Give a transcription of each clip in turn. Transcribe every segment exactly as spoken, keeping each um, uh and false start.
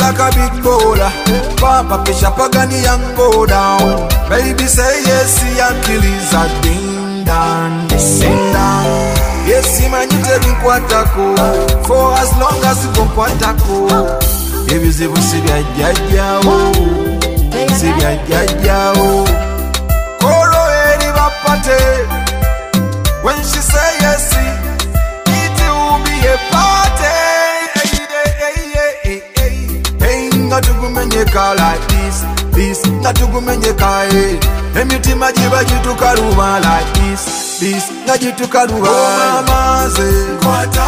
like a big bowler. Papa Pisha Pagani and go down. Baby say yes, see Achilles a ding dong, ding dong. Yes, see man, you tell me kwatako. For as long as you go kwatako. If you see you see ya ya ya oh, see ya ya ya oh. Koro eri bapate. When she say yes, see, it will be a party. Natugumenyeka like this, this, natugumenyeka eh. Emiti majiba jitukaruba like this, this, najitukaruba. Oh mama ze, kwata,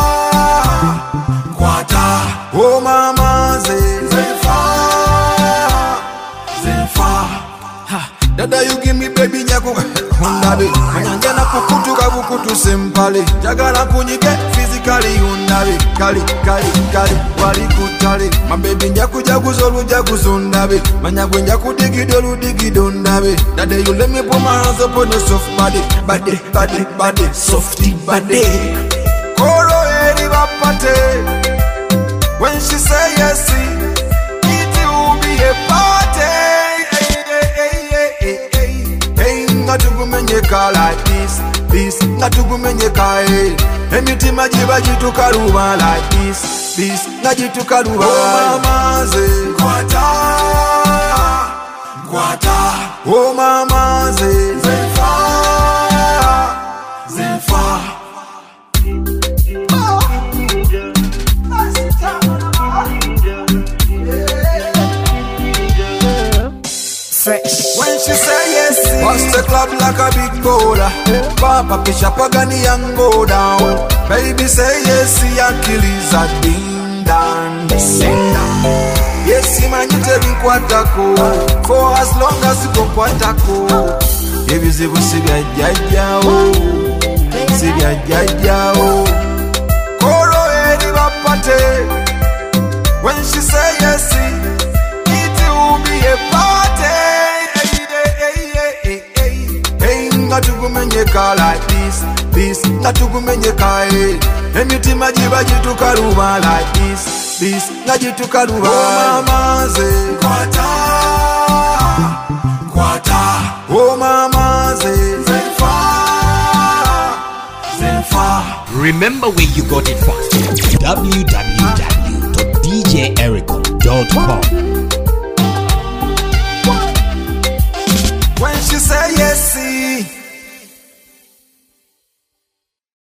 kwata. Oh mama ze, zefa, zefa. Ha, dada you give me baby nyaku, undabe. Manyangena kukutu kabukutu simpale. Jagala kunyike physically undabe. Kali, kali, kali, wali kutale. My baby nyaku jaguzo lu jaguzo undabe. Manyaku nyaku digido lu digido undabe. Dada you let me put my hands up on your soft body. Body, body, body, softy body. Koro eri bapate. When she say yes, it will be a party. Natugumenyeka like this, this, natugumenyeka eh. Emiti majiba jitukaruba like this, this, najitukaruba. Oh mama ze, kwata, kwata. Oh mama ze, zefa, zefa. When she say yes, bust the club like a big bowler. Papa Pisha Pagani and go down. Baby say yes, see Achilles a ding dong, ding dong. Yes, man, you tell me kwatako. For as long as you go kwatako. If you see you see ya ya ya oh, see ya ya ya oh. Koro eri bapate. When she say yes, it will be a party. Natugumenyeka like this, this, natugumenyeka eh. Emiti majiba jitukaruba like this, this, najitukaruba. Oh mama ze, kwata, kwata. Oh mama ze, zefa, zefa. Remember where you got it from. w w w dot d j erico dot com. When she say yes, see.